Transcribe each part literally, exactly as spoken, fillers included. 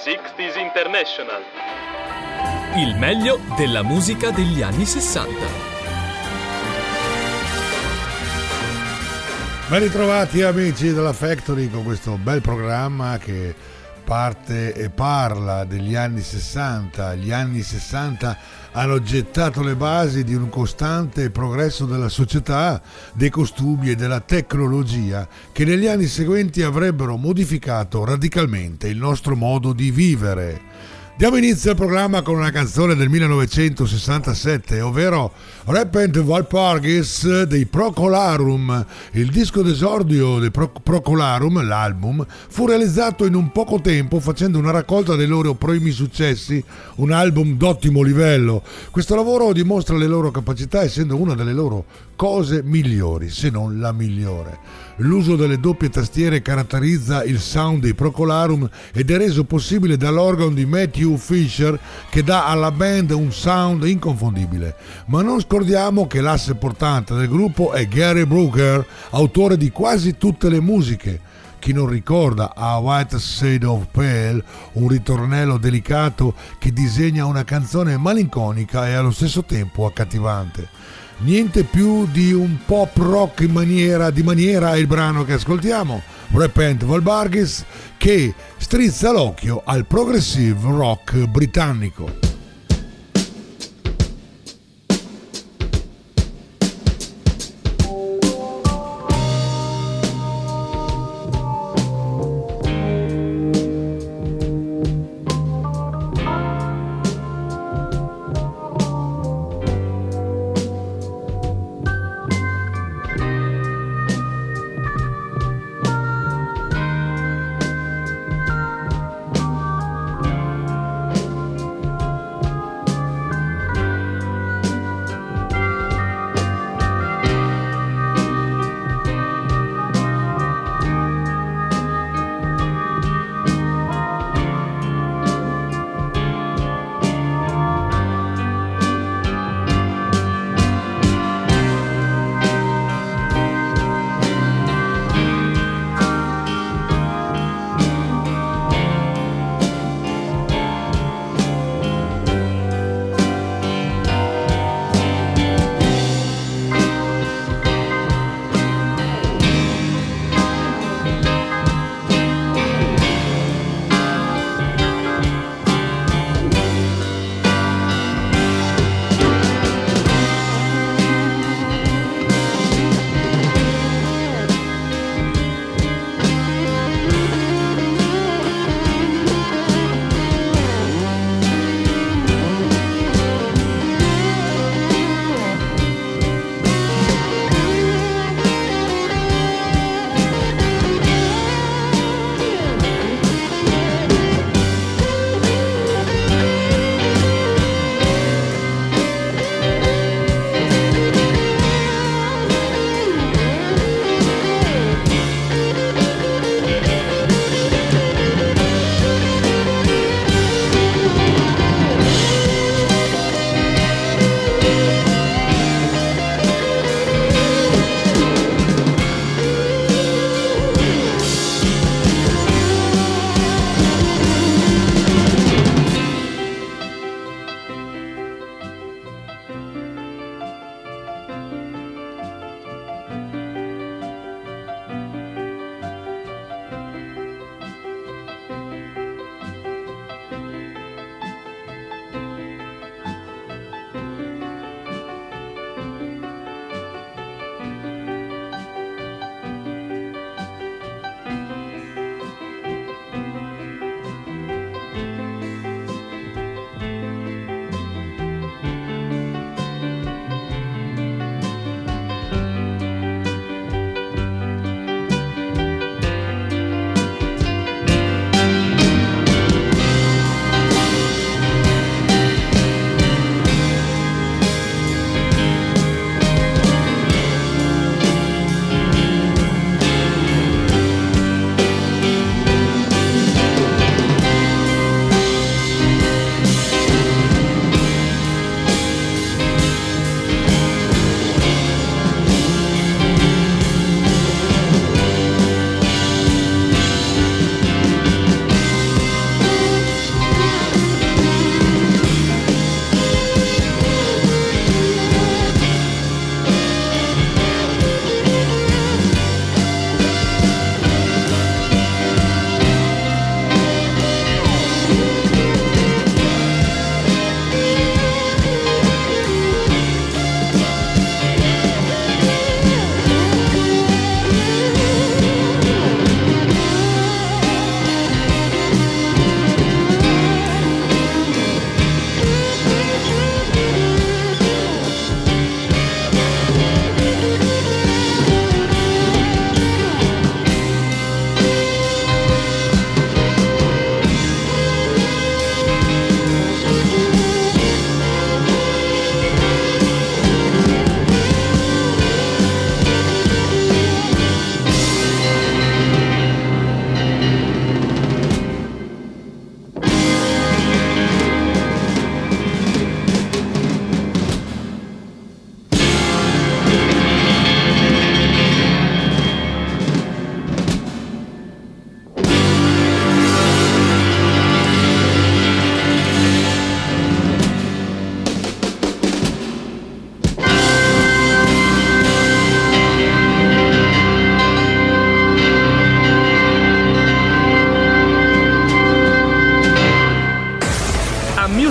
sessanta International. Il meglio della musica degli anni sessanta. Ben ritrovati amici della Factory con questo bel programma che parte e parla degli anni sessanta. Gli anni sessanta hanno gettato le basi di un costante progresso della società, dei costumi e della tecnologia che negli anni seguenti avrebbero modificato radicalmente il nostro modo di vivere. Diamo inizio al programma con una canzone del millenovecentosessantasette, ovvero Repent Valpargis dei Procolarum. Il disco d'esordio dei Pro- Procolarum, l'album, fu realizzato in un poco tempo facendo una raccolta dei loro primi successi, un album d'ottimo livello. Questo lavoro dimostra le loro capacità essendo una delle loro cose migliori, se non la migliore. L'uso delle doppie tastiere caratterizza il sound dei Procolarum ed è reso possibile dall'organo di Matthew Fisher che dà alla band un sound inconfondibile. Ma non scordiamo che l'asse portante del gruppo è Gary Brooker, autore di quasi tutte le musiche. Chi non ricorda A White Shade of Pale, un ritornello delicato che disegna una canzone malinconica e allo stesso tempo accattivante. Niente più di un pop rock in maniera, di maniera è il brano che ascoltiamo, Repent Valpargis, che strizza l'occhio al progressive rock britannico.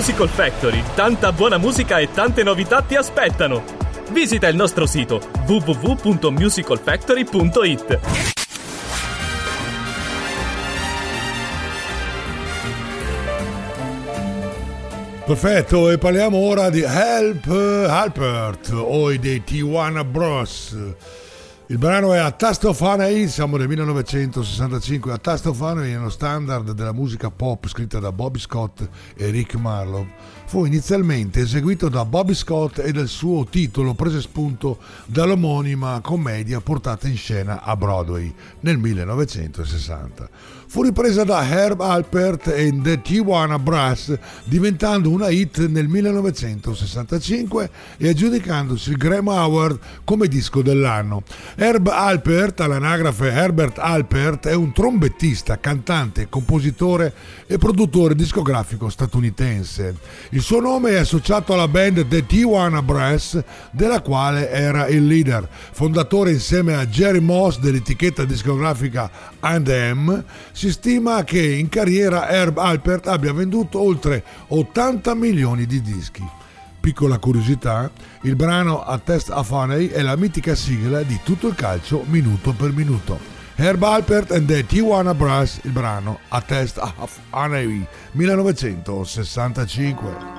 Musical Factory, tanta buona musica e tante novità ti aspettano. Visita il nostro sito w w w punto musical factory punto i t. Perfetto, e parliamo ora di Help Alpert o dei Tijuana Bros. Il brano è A Taste of Honey, siamo nel millenovecentosessantacinque. A Taste of Honey è uno standard della musica pop scritta da Bobby Scott e Rick Marlowe. Fu inizialmente eseguito da Bobby Scott e del suo titolo prese spunto dall'omonima commedia portata in scena a Broadway nel millenovecentosessanta. Fu ripresa da Herb Alpert e The Tijuana Brass, diventando una hit nel millenovecentosessantacinque e aggiudicandosi il Grammy Award come disco dell'anno. Herb Alpert, all'anagrafe Herbert Alpert, è un trombettista, cantante, compositore e produttore discografico statunitense. Il suo nome è associato alla band The Tijuana Brass, della quale era il leader, fondatore insieme a Jerry Moss dell'etichetta discografica and M. Si stima che in carriera Herb Alpert abbia venduto oltre ottanta milioni di dischi. Piccola curiosità, il brano A Taste of Honey è la mitica sigla di tutto il calcio minuto per minuto. Herb Alpert and the Tijuana Brass, il brano A Taste of Honey, millenovecentosessantacinque.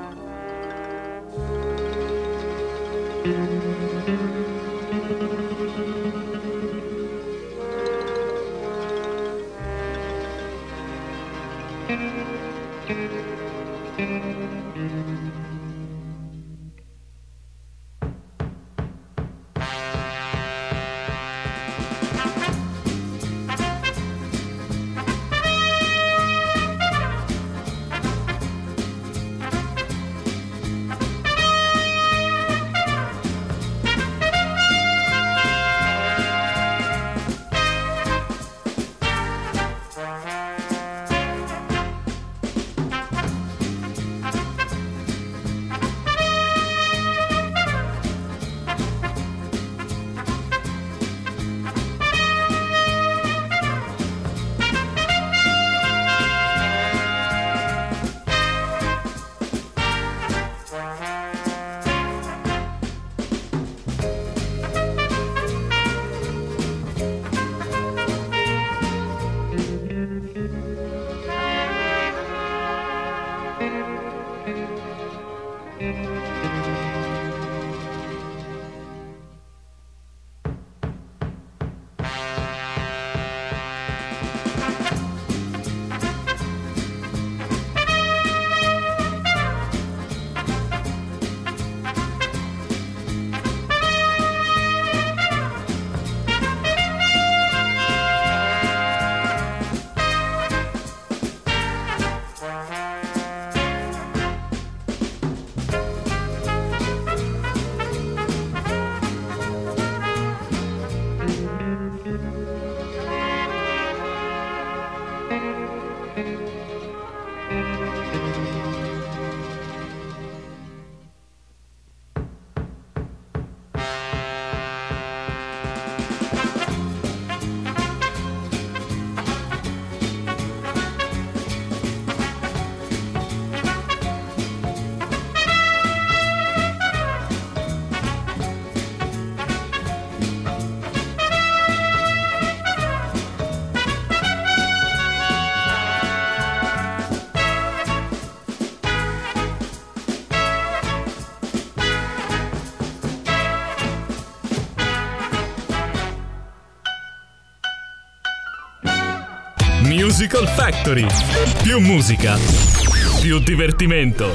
Musical Factory. Più musica, più divertimento.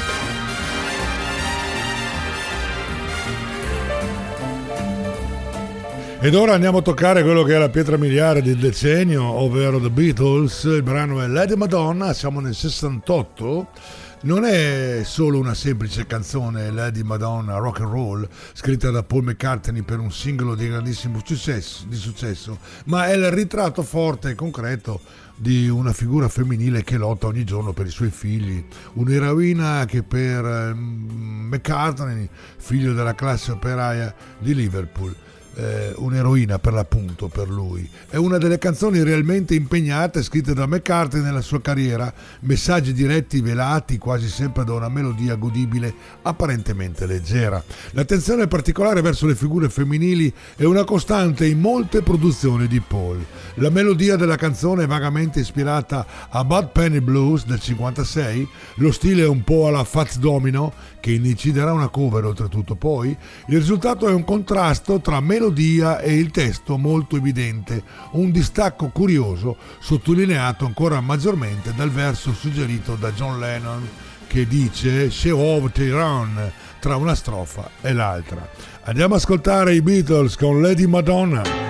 Ed ora andiamo a toccare quello che è la pietra miliare del decennio, ovvero The Beatles. Il brano è Lady Madonna, siamo nel sessantotto. Non è solo una semplice canzone, Lady Madonna rock and roll, scritta da Paul McCartney per un singolo di grandissimo successo, di successo, ma è il ritratto forte e concreto di una figura femminile che lotta ogni giorno per i suoi figli. Un'eroina che per McCartney, figlio della classe operaia di Liverpool, eh, un'eroina per l'appunto per lui. È una delle canzoni realmente impegnate scritte da McCartney nella sua carriera, messaggi diretti velati quasi sempre da una melodia godibile apparentemente leggera. L'attenzione particolare verso le figure femminili è una costante in molte produzioni di Paul. La melodia della canzone è vagamente ispirata a Bad Penny Blues del cinquantasei, lo stile è un po' alla Fats Domino, che inciderà una cover oltretutto. Poi il risultato è un contrasto tra melodia e il testo molto evidente, un distacco curioso sottolineato ancora maggiormente dal verso suggerito da John Lennon che dice "She of Tehran" tra una strofa e l'altra. Andiamo ad ascoltare i Beatles con Lady Madonna.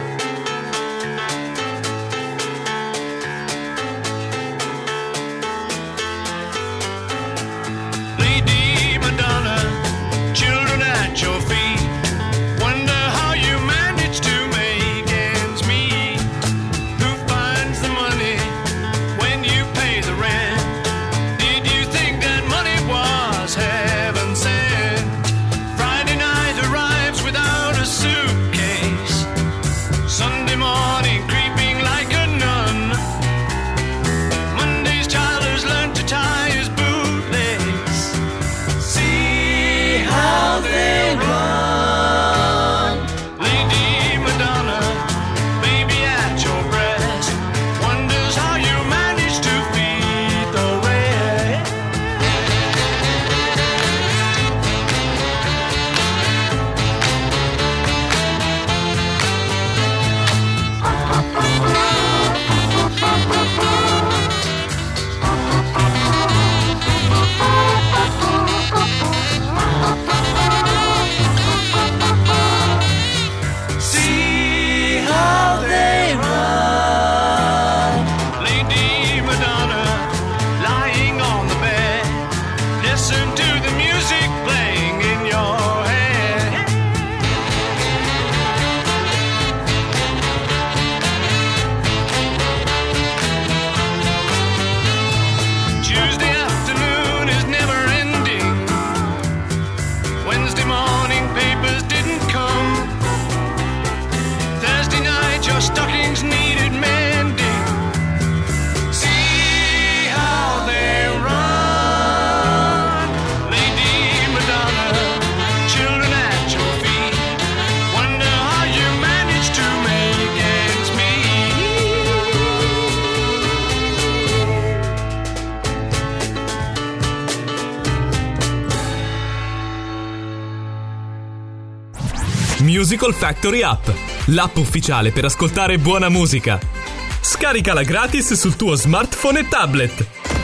Musical Factory App, l'app ufficiale per ascoltare buona musica. Scaricala gratis sul tuo smartphone e tablet.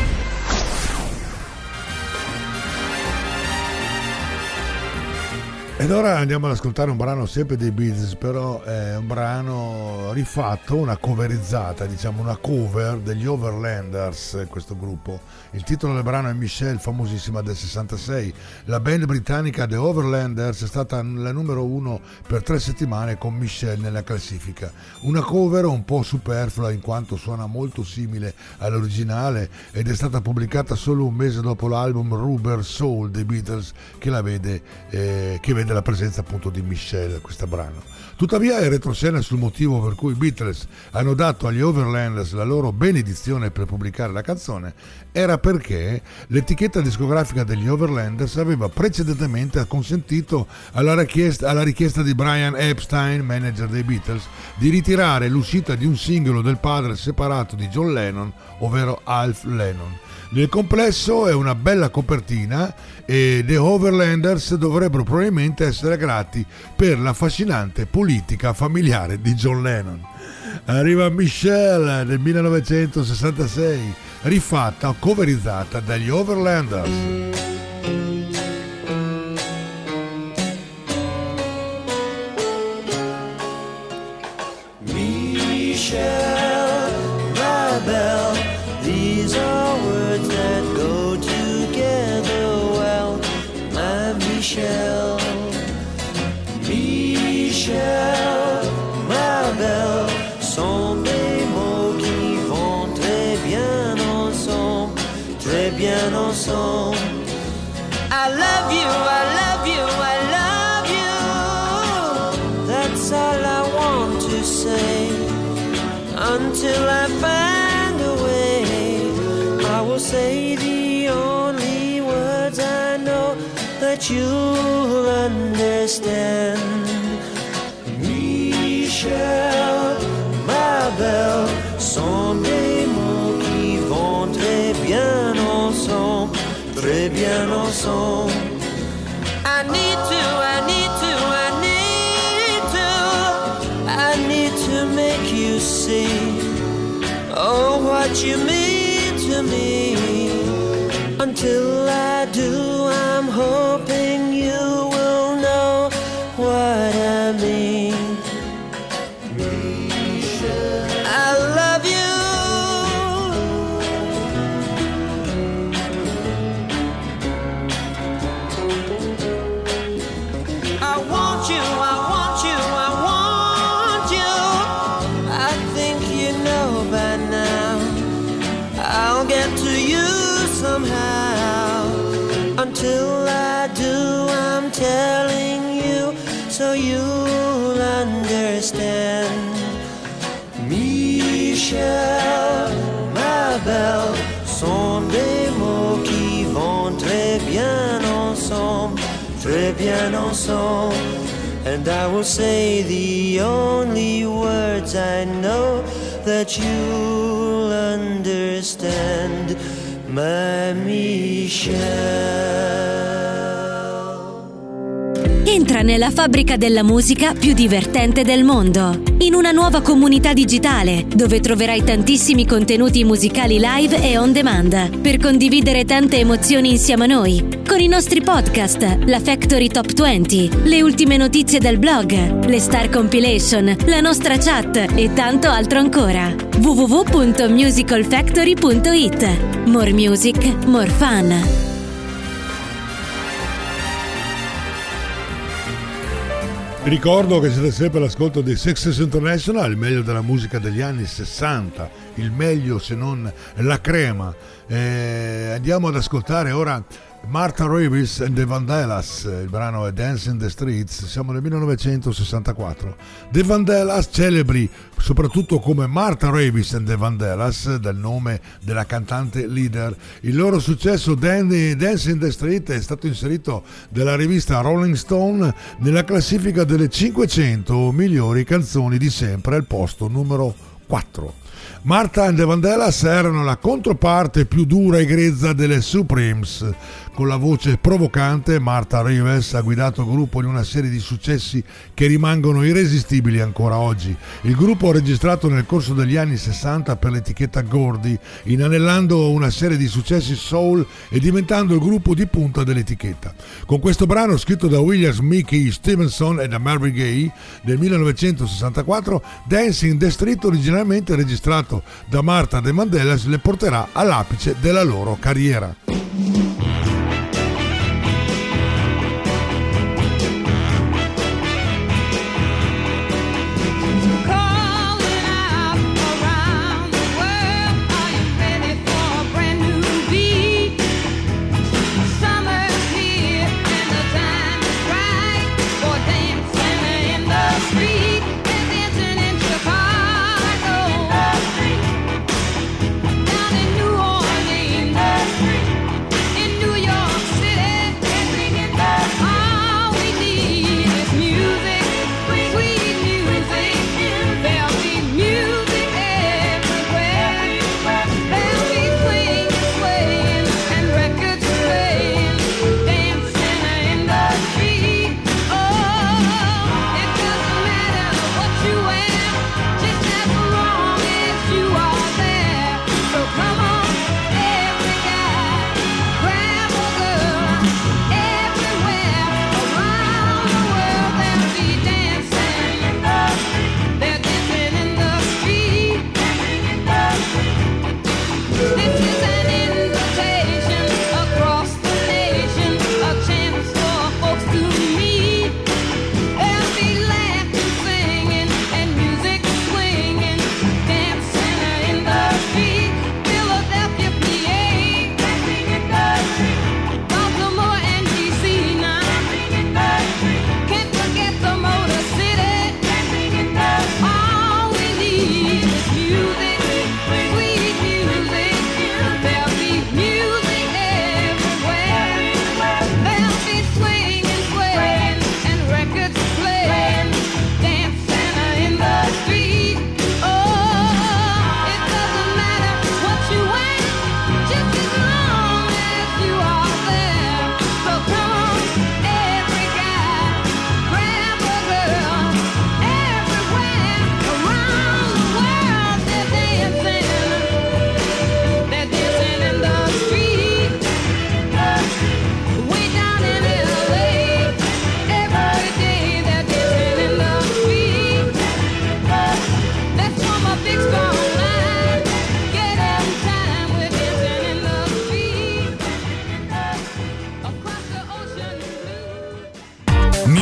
Ed ora andiamo ad ascoltare un brano sempre dei Beatles, però è un brano rifatto, una coverizzata, diciamo una cover degli Overlanders, questo gruppo. Il titolo del brano è Michelle, famosissima del sessantasei. La band britannica The Overlanders è stata la numero uno per tre settimane con Michelle nella classifica. Una cover un po' superflua in quanto suona molto simile all'originale ed è stata pubblicata solo un mese dopo l'album Rubber Soul dei Beatles che la vede, eh, che vede la presenza appunto di Michelle, questo brano. Tuttavia è retroscena sul motivo per cui i Beatles hanno dato agli Overlanders la loro benedizione per pubblicare la canzone era perché l'etichetta discografica degli Overlanders aveva precedentemente consentito alla richiesta, alla richiesta di Brian Epstein, manager dei Beatles, di ritirare l'uscita di un singolo del padre separato di John Lennon, ovvero Alf Lennon. Nel complesso è una bella copertina e The Overlanders dovrebbero probabilmente essere grati per l'affascinante politica familiare di John Lennon. Arriva Michelle del millenovecentosessantasei, rifatta o coverizzata dagli Overlanders. Michelle, my belle, these are words that go together well. My Michelle, Michelle, my belle, sont des mots qui vont très bien ensemble, très bien ensemble. I love you, I love you, I love you. That's will say the only words I know that you'll understand. Michel, ma belle, sont des mots qui vont très bien ensemble, très bien ensemble. I need to, I need to, I need to, I need to make you see, oh, what you mean to me. Until I do, I'm hoping you will know what I mean. I love you. I want you, I want you, I want you. I think you know by now. I'll get to you somehow. Until I do, I'm telling you so you'll understand. Michel, ma belle, sont des mots qui vont très bien ensemble, très bien ensemble. And I will say the only words I know that you'll understand, my Michel. Entra nella fabbrica della musica più divertente del mondo, in una nuova comunità digitale dove troverai tantissimi contenuti musicali live e on demand per condividere tante emozioni insieme a noi, con i nostri podcast, la Factory Top venti, le ultime notizie del blog, le Star Compilation, la nostra chat e tanto altro ancora. w w w punto musical factory punto it. More music, more fun. Vi ricordo che siete sempre all'ascolto dei Success International, il meglio della musica degli anni sessanta, il meglio se non la crema. Eh, andiamo ad ascoltare ora Martha Reeves and the Vandellas, il brano è Dance in the Streets, siamo nel millenovecentosessantaquattro. The Vandellas, celebri soprattutto come Martha Reeves and the Vandellas, dal nome della cantante leader. Il loro successo Dance in the Street è stato inserito dalla rivista Rolling Stone nella classifica delle cinquecento migliori canzoni di sempre, al posto numero quattro. Martha and the Vandellas erano la controparte più dura e grezza delle Supremes. Con la voce provocante, Martha Reeves ha guidato il gruppo in una serie di successi che rimangono irresistibili ancora oggi. Il gruppo ha registrato nel corso degli anni sessanta per l'etichetta Gordy, inanellando una serie di successi soul e diventando il gruppo di punta dell'etichetta. Con questo brano, scritto da Williams Mickey Stevenson e da Marvin Gaye del millenovecentosessantaquattro, Dancing the Street, originalmente registrato da Martha and the Vandellas, le porterà all'apice della loro carriera. Down in New Orleans,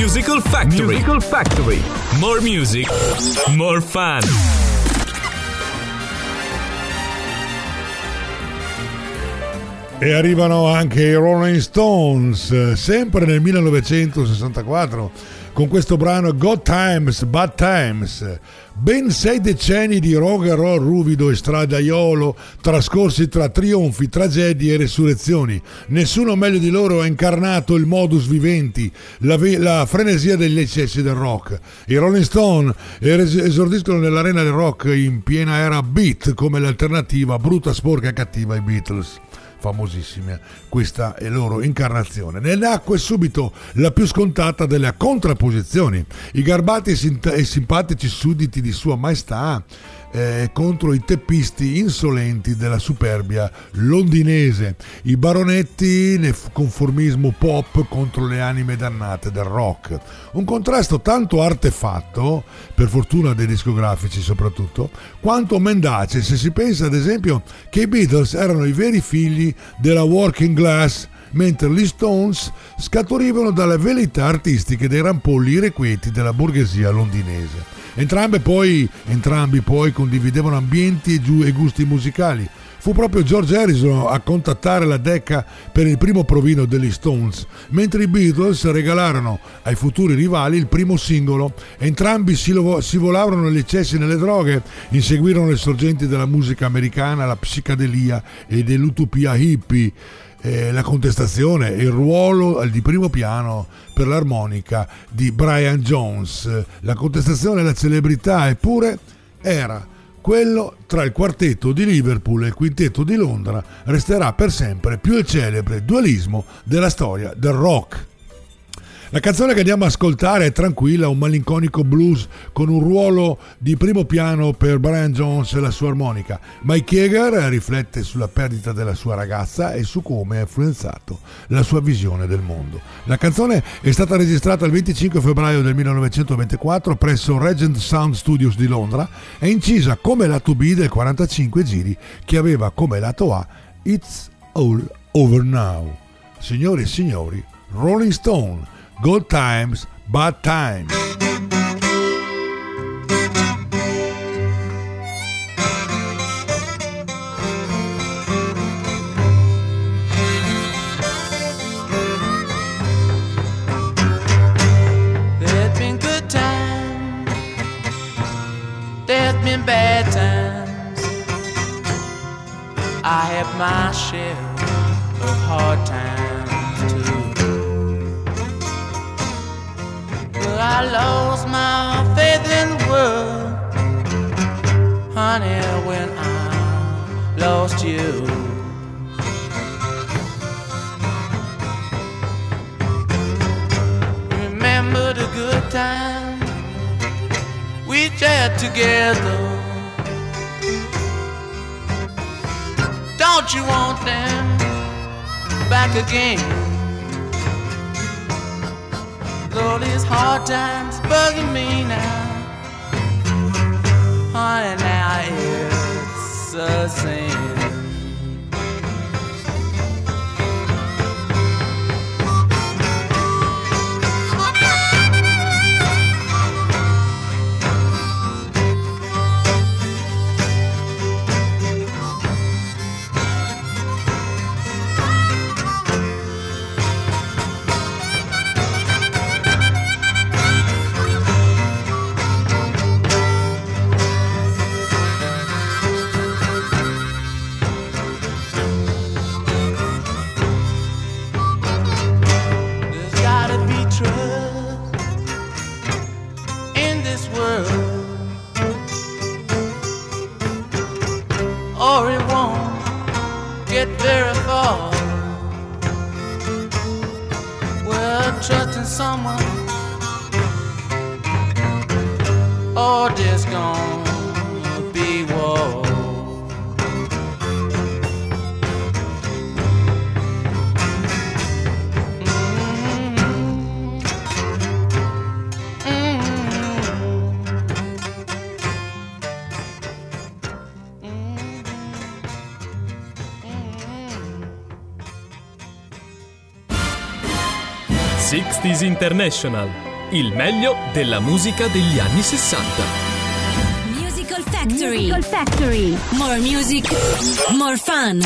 Musical Factory. Musical Factory. More music, more fun. E arrivano anche i Rolling Stones, sempre nel millenovecentosessantaquattro, con questo brano Good Times, Bad Times. Ben sei decenni di rock and roll ruvido e stradaiolo, trascorsi tra trionfi, tragedie e resurrezioni. Nessuno meglio di loro ha incarnato il modus vivendi, la, ve- la frenesia degli eccessi del rock. I Rolling Stone esordiscono nell'arena del rock in piena era beat, come l'alternativa brutta, sporca e cattiva ai Beatles. Famosissima questa è loro incarnazione. Ne nacque subito la più scontata delle contrapposizioni: i garbati e simpatici sudditi di Sua Maestà eh, contro i teppisti insolenti della superbia londinese, i baronetti nel conformismo pop contro le anime dannate del rock. Un contrasto tanto artefatto, per fortuna dei discografici soprattutto, quanto mendace se si pensa ad esempio che i Beatles erano i veri figli della working class, mentre gli Stones scaturivano dalle velleità artistiche dei rampolli irrequieti della borghesia londinese. Entrambe poi, entrambi poi condividevano ambienti e, giu- e gusti musicali. Fu proprio George Harrison a contattare la Decca per il primo provino degli Stones, mentre i Beatles regalarono ai futuri rivali il primo singolo. Entrambi si, lo- si volavano negli eccessi e nelle droghe, inseguirono le sorgenti della musica americana, la psicadelia e dell'utopia hippie. Eh, la contestazione e il ruolo di primo piano per l'armonica di Brian Jones. La contestazione e la celebrità, eppure, era quello tra il quartetto di Liverpool e il quintetto di Londra. Resterà per sempre più il celebre dualismo della storia del rock. La canzone che andiamo a ascoltare è tranquilla, un malinconico blues con un ruolo di primo piano per Brian Jones e la sua armonica. Mike Jagger riflette sulla perdita della sua ragazza e su come ha influenzato la sua visione del mondo. La canzone è stata registrata il venticinque febbraio del millenovecentoventiquattro presso Regent Sound Studios di Londra e incisa come lato B del quarantacinque giri che aveva come lato A It's All Over Now. Signori e signori, Rolling Stone, Good Times, Bad Times. There's been good times, there's been bad times. I have my share of hard times too. I lost my faith in the world, honey, when I lost you. Remember the good times we shared together. Don't you want them back again? Though these hard times bugging me now, honey, now it's a sin. sixties International, il meglio della musica degli anni sessanta. Musical Factory. Musical Factory. More music, more fun.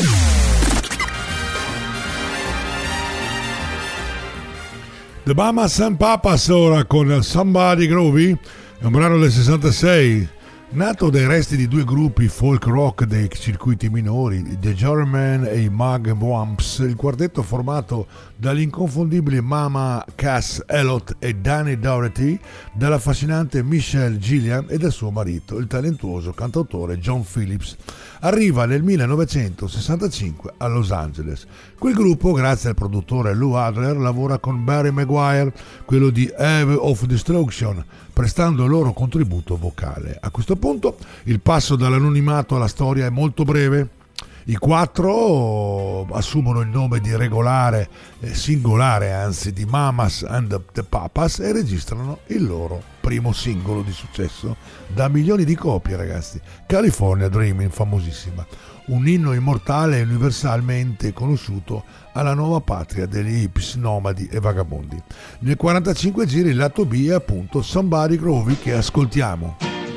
The Mamas and Papas ora con Somebody Groovy, è un brano del sessantasei. Nato dai resti di due gruppi folk rock dei circuiti minori, The German e i Mug Wumps, il quartetto formato dagli inconfondibili Mama Cass Elliot e Danny Doherty, dall'affascinante Michelle Gillian e dal suo marito, il talentuoso cantautore John Phillips, arriva nel millenovecentosessantacinque a Los Angeles. Quel gruppo, grazie al produttore Lou Adler, lavora con Barry Maguire, quello di Eve of Destruction, prestando il loro contributo vocale. A questo punto il passo dall'anonimato alla storia è molto breve. I quattro assumono il nome di regolare, eh, singolare anzi, di Mamas and the Papas e registrano il loro primo singolo di successo da milioni di copie, ragazzi. California Dreaming, famosissima, un inno immortale e universalmente conosciuto alla nuova patria degli hippies, nomadi e vagabondi. Nel quarantacinque gira il lato B è appunto Somebody Groovy, che ascoltiamo.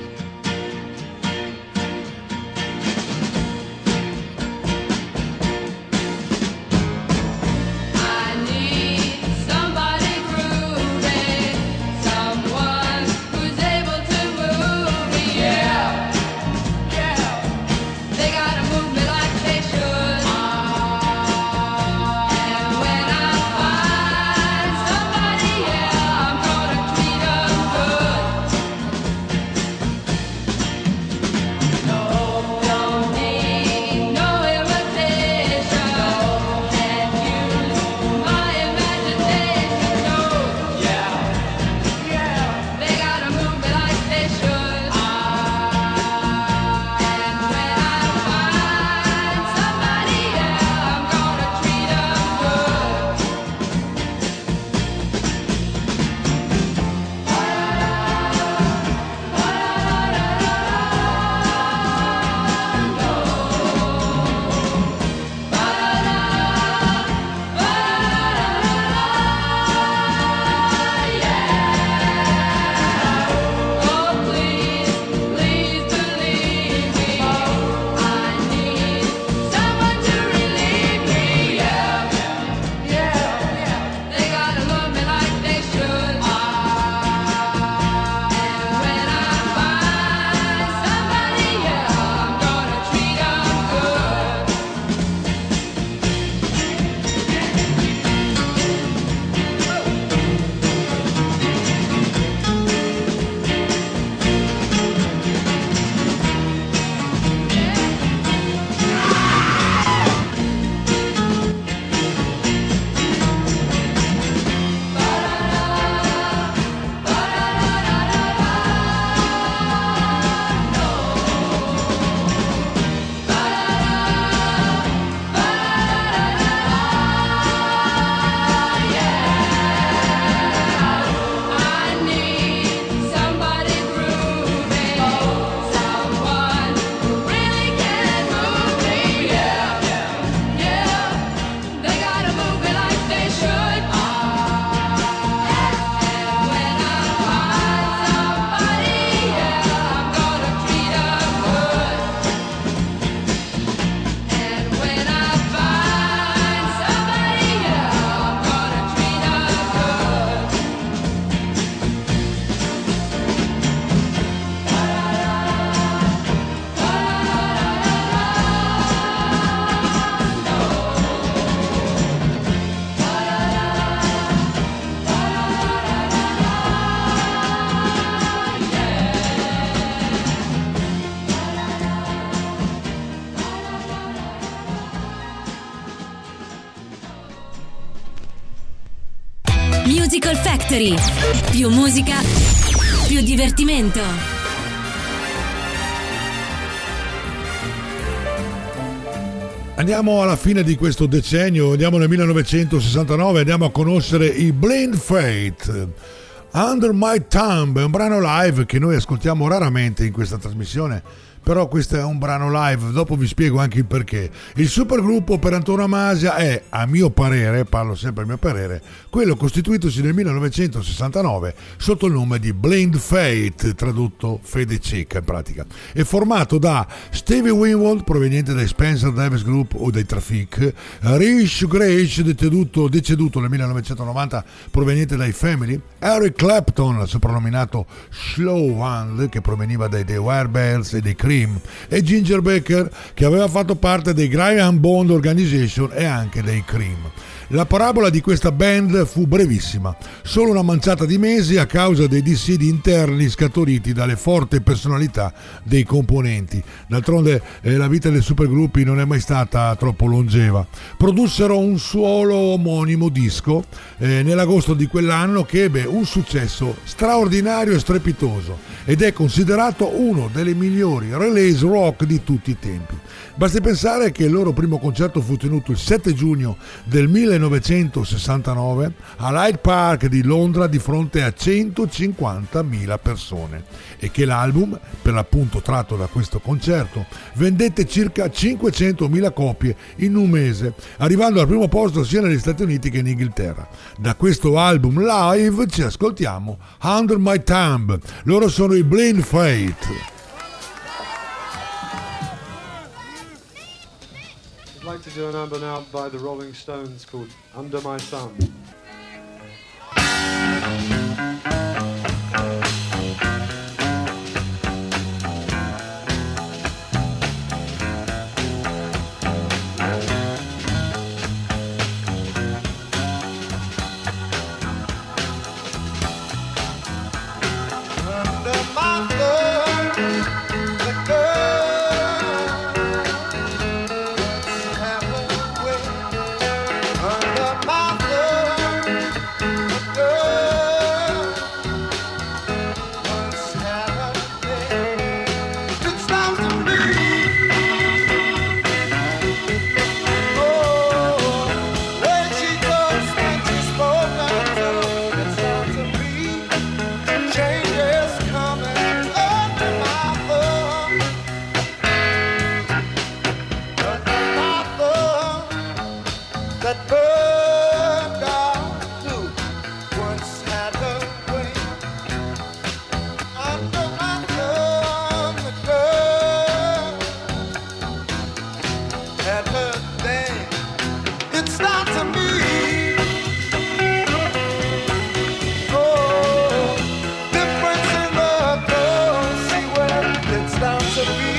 Musical Factory. Più musica, più divertimento. Andiamo alla fine di questo decennio, andiamo nel millenovecentosessantanove, andiamo a conoscere i Blind Faith. Under My Thumb è un brano live che noi ascoltiamo raramente in questa trasmissione però questo è un brano live, dopo vi spiego anche il perché. Il supergruppo per antonomasia è, a mio parere, parlo sempre a mio parere, quello costituitosi nel millenovecentosessantanove sotto il nome di Blind Faith, tradotto fede cieca in pratica, è formato da Stevie Winwood, proveniente dai Spencer Davis Group o dai Traffic, Rich Grace, deceduto, deceduto nel millenovecentonovanta, proveniente dai Family, Eric Clapton, soprannominato Slow Hand, che proveniva dai The Wirebirds e dei Cream, e Ginger Baker, che aveva fatto parte dei Graham Bond Organization e anche dei Cream. La parabola di questa band fu brevissima, solo una manciata di mesi a causa dei dissidi interni scaturiti dalle forti personalità dei componenti. D'altronde eh, la vita dei supergruppi non è mai stata troppo longeva. Produssero un solo omonimo disco eh, nell'agosto di quell'anno che ebbe un successo straordinario e strepitoso ed è considerato uno delle migliori release rock di tutti i tempi. Basti pensare che il loro primo concerto fu tenuto il sette giugno del millenovecentosessantanove all'Hyde Park di Londra di fronte a centocinquantamila persone e che l'album, per l'appunto tratto da questo concerto, vendette circa cinquecentomila copie in un mese, arrivando al primo posto sia negli Stati Uniti che in Inghilterra. Da questo album live ci ascoltiamo Under My Thumb. Loro sono i Blind Faith. I'd like to do a number now by the Rolling Stones called Under My Thumb.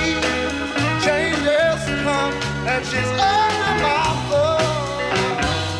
Changes come and she's under my thumb.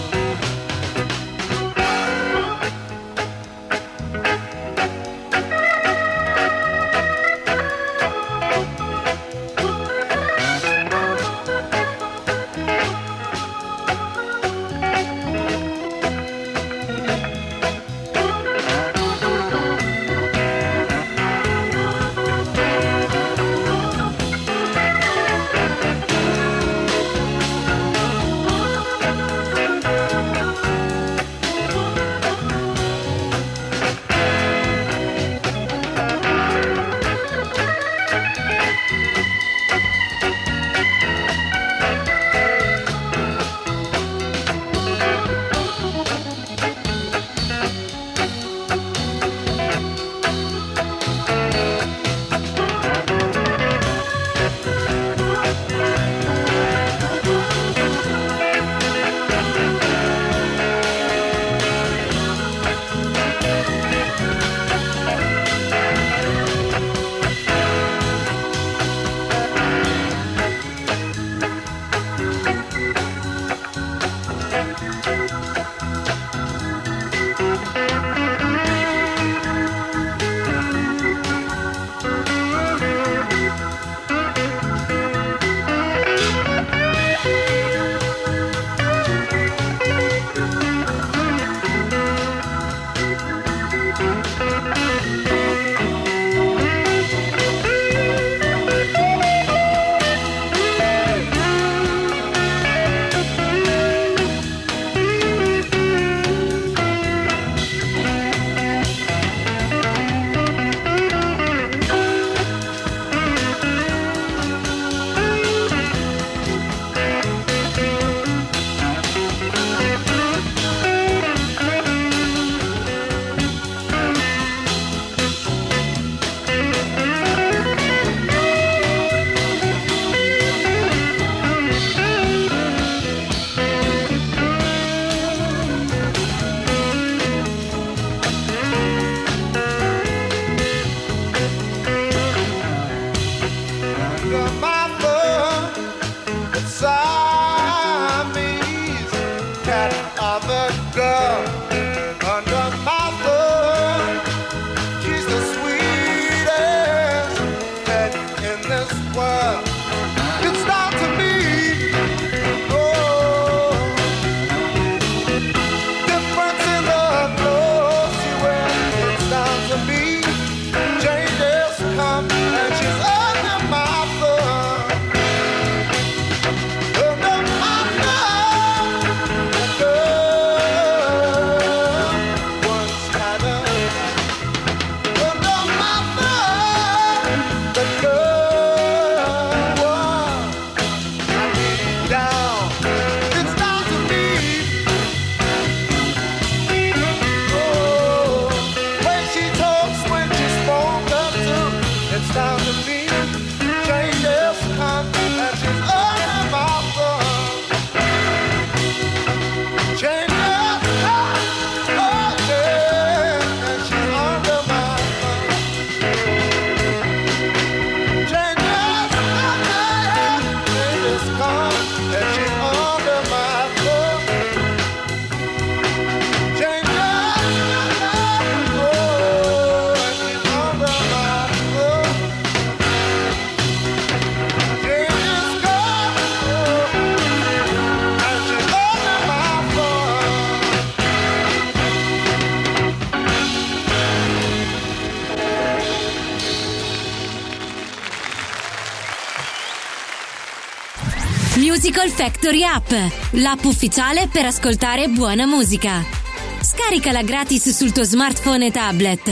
Musical Factory App, l'app ufficiale per ascoltare buona musica. Scaricala gratis sul tuo smartphone e tablet.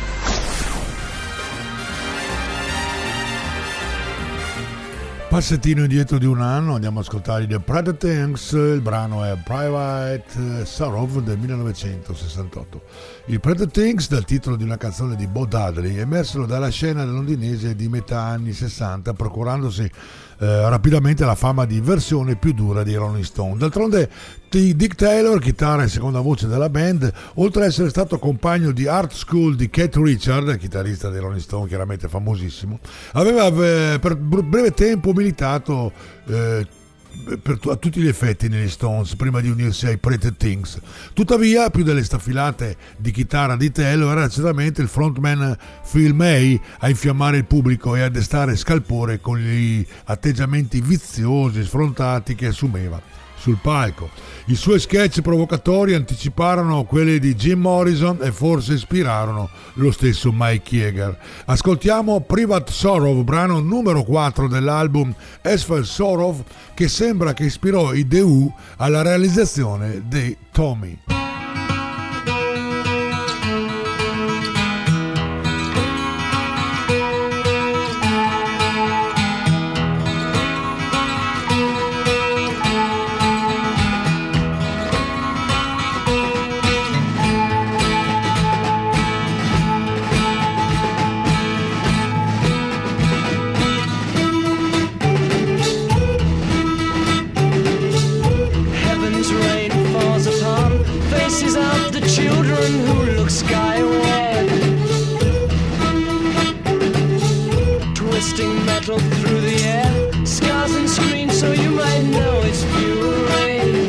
Passettino indietro di un anno, andiamo ad ascoltare The Pretty Things, il brano è Private Sorrow del millenovecentosessantotto. I Pretty Things, dal titolo di una canzone di Bo Diddley, emersero dalla scena londinese di metà anni sessanta, procurandosi eh, rapidamente la fama di versione più dura dei Rolling Stone. D'altronde Dick Taylor, chitarra e seconda voce della band, oltre ad essere stato compagno di Art School di Keith Richards, chitarrista dei Rolling Stone, chiaramente famosissimo, aveva eh, per breve tempo militato eh, per, a tutti gli effetti negli Stones prima di unirsi ai Pretty Things. Tuttavia, più delle staffilate di chitarra di Taylor, era certamente il frontman Phil May a infiammare il pubblico e a destare scalpore con gli atteggiamenti viziosi, sfrontati che assumeva sul palco. I suoi sketch provocatori anticiparono quelli di Jim Morrison e forse ispirarono lo stesso Mike Jagger. Ascoltiamo Private Sorrow, brano numero quattro dell'album Asphalt Sorrow, che sembra che ispirò i The Who alla realizzazione di Tommy. Skyward, twisting metal through the air, scars and screens so you might know it's pure rain.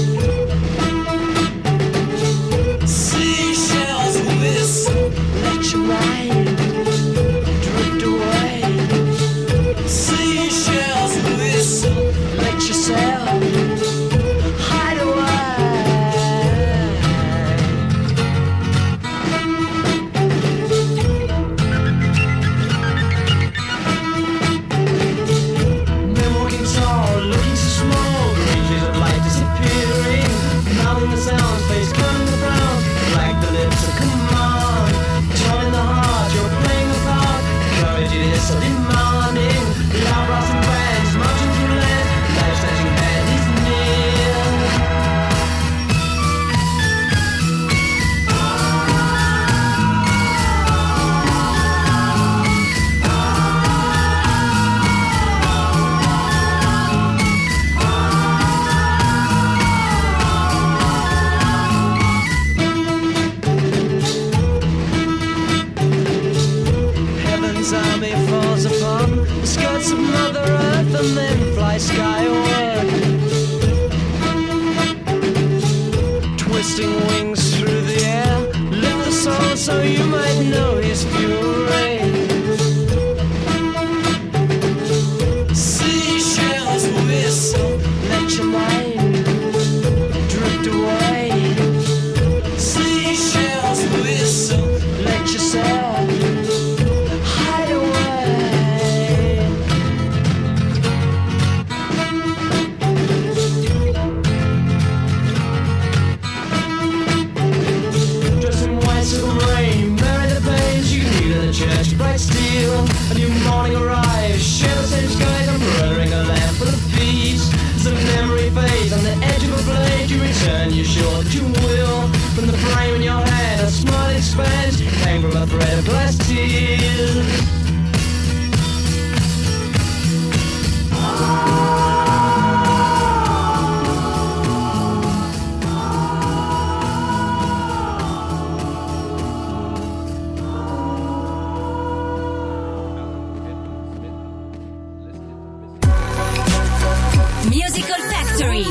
Seashells whistle, let your mind drift away. Seashells whistle, let yourself hide away. Skyward, twisting wings through the air, lift the soul so you might know his pure rain. Seashells whistle, let your mind drift away. Seashells whistle, let yourself hide away. Bright steel, a new morning arrives. Share the same skies, I'm burning a lamp for the peace. As the memory fades on the edge of a blade, you return, you're sure that you will. From the frame in your hand, a smile expands. You hang from a thread of glass tears. Musical Factory.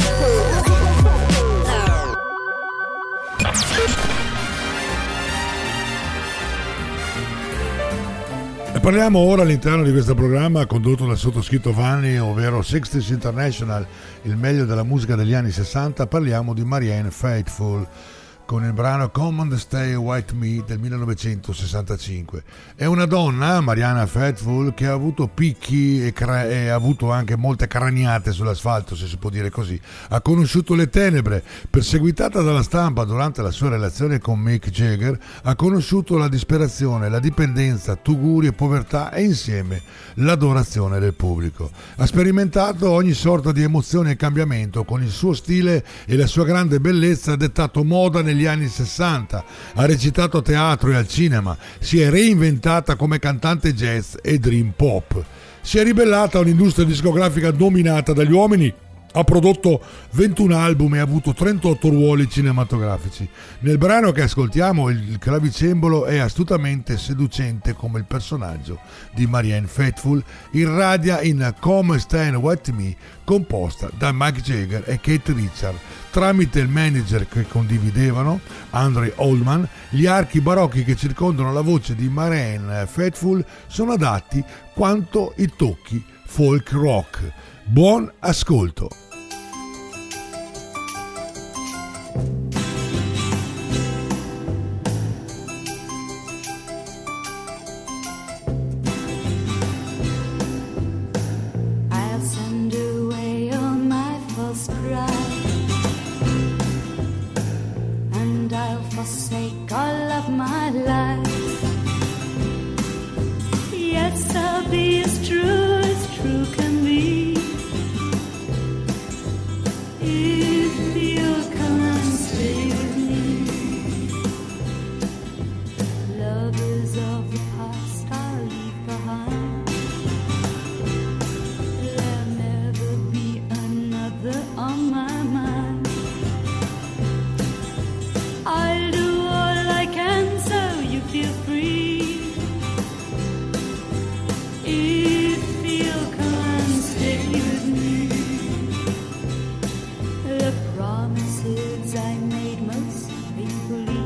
E parliamo ora all'interno di questo programma condotto dal sottoscritto Vanni, ovvero sessantana International, il meglio della musica degli anni sessanta. Parliamo di Marianne Faithfull. con il brano Come and Stay With Me del millenovecentosessantacinque. È una donna, Marianne Faithfull, che ha avuto picchi e, cra- e ha avuto anche molte craniate sull'asfalto, se si può dire così. Ha conosciuto le tenebre, perseguitata dalla stampa durante la sua relazione con Mick Jagger, ha conosciuto la disperazione, la dipendenza, tuguri e povertà e insieme l'adorazione del pubblico. Ha sperimentato ogni sorta di emozione e cambiamento con il suo stile e la sua grande bellezza, ha dettato moda negli anni sessanta, ha recitato a teatro e al cinema, si è reinventata come cantante jazz e dream pop, si è ribellata a un'industria discografica dominata dagli uomini, ha prodotto ventuno album e ha avuto trentotto ruoli cinematografici. Nel brano che ascoltiamo il clavicembalo è astutamente seducente come il personaggio di Marianne Faithfull, irradia in Come Stand With Me, composta da Mick Jagger e Keith Richards. Tramite il manager che condividevano, Andre Oldman, gli archi barocchi che circondano la voce di Marianne Faithfull sono adatti quanto i tocchi folk rock. Buon ascolto! I'll send away all my false pride, and I'll forsake all of my lies. Yes, I'll be as true as true can be. If you'll come and stay with me, lovers of the past I'll leave behind. There'll never be another on my mind. I'll do all I can so you feel free. If you'll come and stay with me, the promises I made most faithfully,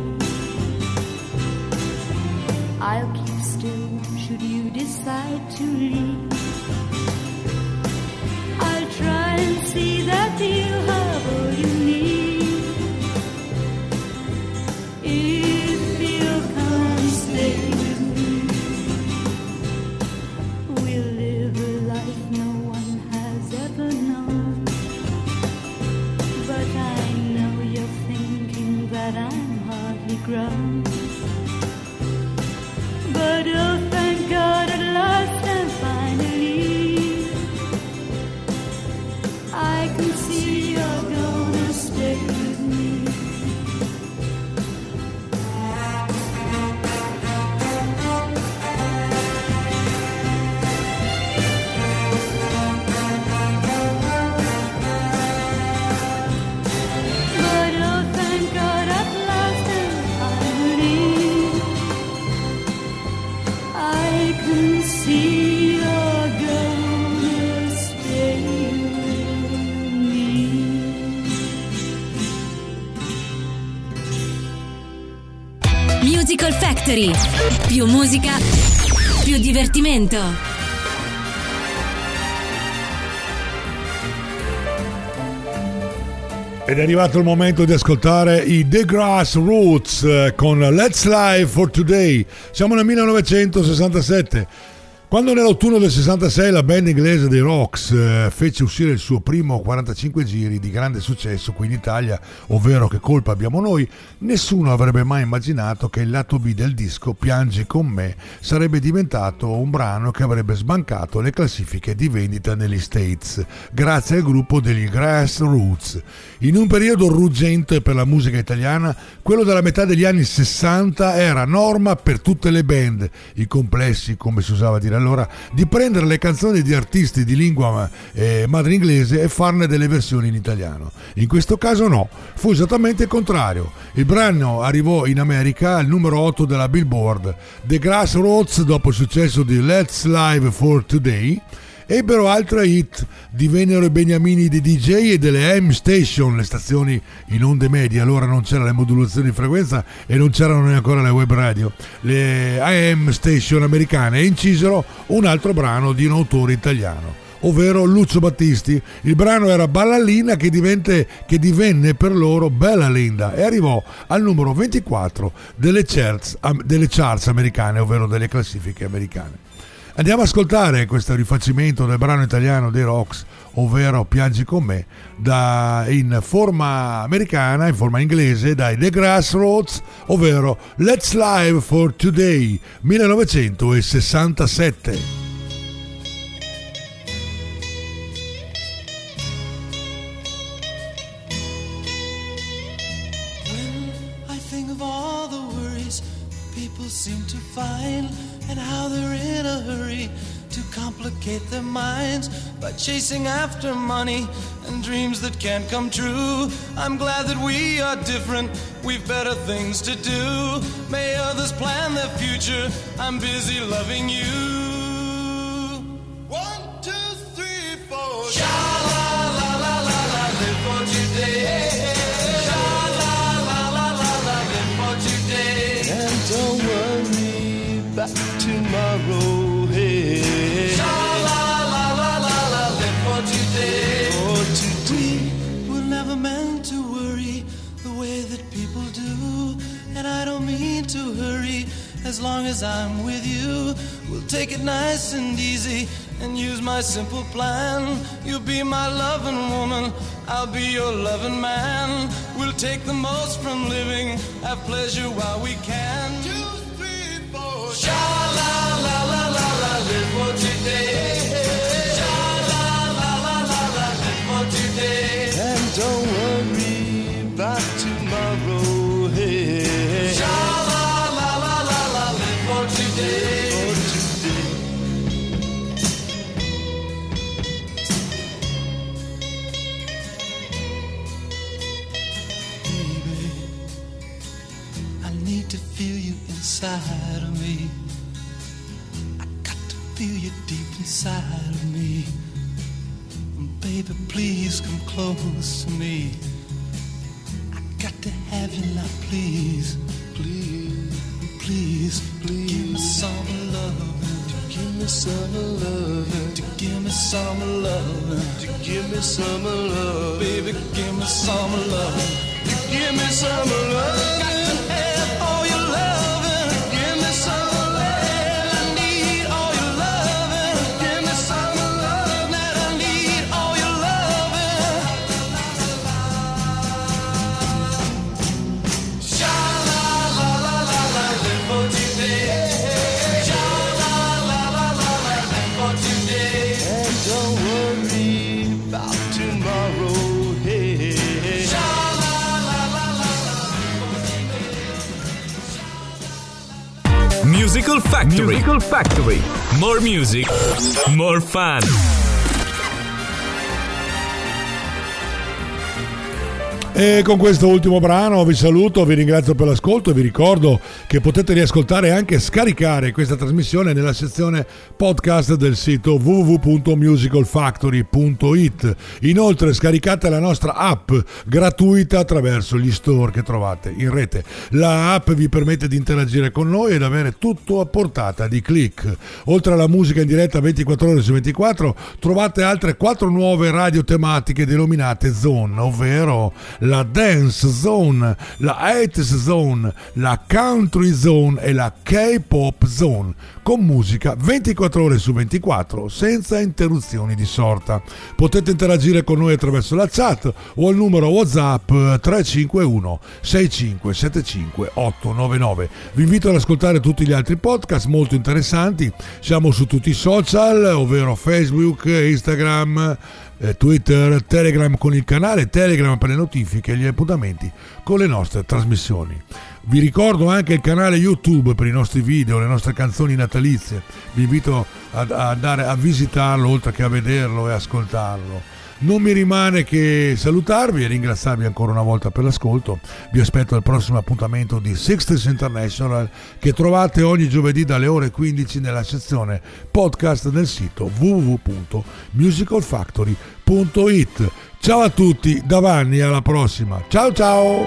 I'll keep still should you decide to leave. I'll try and see that you have all you need. If you'll come and stay with me, we'll live a life no one has ever known. But I know you're thinking that I'm hardly grown. But oh, thank God at last and finally, I can see you're gonna stay with me. But oh, thank God at last and finally, I can see you're gonna stay with me. Musical Factory. Più musica, più divertimento. Ed è arrivato il momento di ascoltare i The Grassroots eh, con Let's Live for Today. Siamo nel millenovecentosessantasette. Quando nell'autunno del sessantasei la band inglese dei Rocks eh, fece uscire il suo primo quarantacinque giri di grande successo qui in Italia, ovvero Che colpa abbiamo noi, nessuno avrebbe mai immaginato che il lato B del disco Piangi con me sarebbe diventato un brano che avrebbe sbancato le classifiche di vendita negli States, grazie al gruppo degli Grassroots. In un periodo ruggente per la musica italiana, quello della metà degli anni sessanta era norma per tutte le band, i complessi, come si usava dire allora, di prendere le canzoni di artisti di lingua eh, madre inglese e farne delle versioni in italiano. In questo caso no, fu esattamente il contrario. Il brano arrivò in America al numero otto della Billboard. The Grassroots, dopo il successo di Let's Live for Today, ebbero altre hit, divennero i beniamini dei D J e delle A M station, le stazioni in onde medie. Allora non c'erano le modulazioni di frequenza e non c'erano neanche ancora le web radio, le A M station americane, e incisero un altro brano di un autore italiano, ovvero Lucio Battisti. Il brano era Ballallina, che, divente, che divenne per loro Bella Linda e arrivò al numero ventiquattro delle charts, delle charts americane, ovvero delle classifiche americane. Andiamo ad ascoltare questo rifacimento del brano italiano dei Rocks, ovvero Piangi con me, da, in forma americana, in forma inglese, dai The Grassroots, ovvero Let's Live for Today, millenovecentosessantasette. Seem to find and how they're in a hurry to complicate their minds by chasing after money and dreams that can't come true. I'm glad that we are different, we've better things to do. May others plan their future, I'm busy loving you. One, two, three, four. Sha-la-la-la-la-la, live for today. Don't worry about tomorrow, hey. Sha-la-la-la-la-la, live for today. For today, we're never meant to worry the way that people do. And I don't mean to hurry, as long as I'm with you. We'll take it nice and easy and use my simple plan. You'll be my loving woman, I'll be your loving man. We'll take the most from living, have pleasure while we can. Two, three, four. Sha-la-la-la-la-la, live for today. Sha-la-la-la-la-la, live for today. And don't worry about tomorrow, hey. Sha-la-la-la-la-la, live for today. Inside of me, I got to feel you deep inside of me. Baby, please come close to me. I got to have you now, please, please, please, please. Give me some love, to give me some love, to give me some love, to give me some love, baby, give me some love, to give me some love. Got to have all your love. Musical Factory. Musical Factory. More music, more fun. E con questo ultimo brano vi saluto, vi ringrazio per l'ascolto e vi ricordo che potete riascoltare e anche scaricare questa trasmissione nella sezione podcast del sito w w w punto musical factory punto i t. Inoltre scaricate la nostra app gratuita attraverso gli store che trovate in rete. La app vi permette di interagire con noi ed avere tutto a portata di click. Oltre alla musica in diretta ventiquattro ore su ventiquattro, trovate altre quattro nuove radio tematiche denominate Zone, ovvero la Dance Zone, la eighties Zone, la Country Zone e la K-Pop Zone, con musica ventiquattro ore su ventiquattro senza interruzioni di sorta. Potete interagire con noi attraverso la chat o al numero WhatsApp tre cinque uno sei cinque sette cinque otto nove nove. Vi invito ad ascoltare tutti gli altri podcast molto interessanti. Siamo su tutti i social, ovvero Facebook, Instagram, Twitter, Telegram con il canale Telegram per le notifiche e gli appuntamenti con le nostre trasmissioni. Vi ricordo anche il canale YouTube per i nostri video, le nostre canzoni natalizie. Vi invito ad andare a visitarlo oltre che a vederlo e ascoltarlo. Non mi rimane che salutarvi e ringraziarvi ancora una volta per l'ascolto. Vi aspetto al prossimo appuntamento di sixties International, che trovate ogni giovedì dalle ore quindici nella sezione podcast del sito w w w punto musical factory punto i t. Ciao a tutti, da Vanni, alla prossima. Ciao ciao!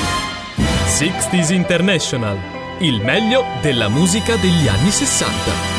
sixties International, il meglio della musica degli anni sessanta.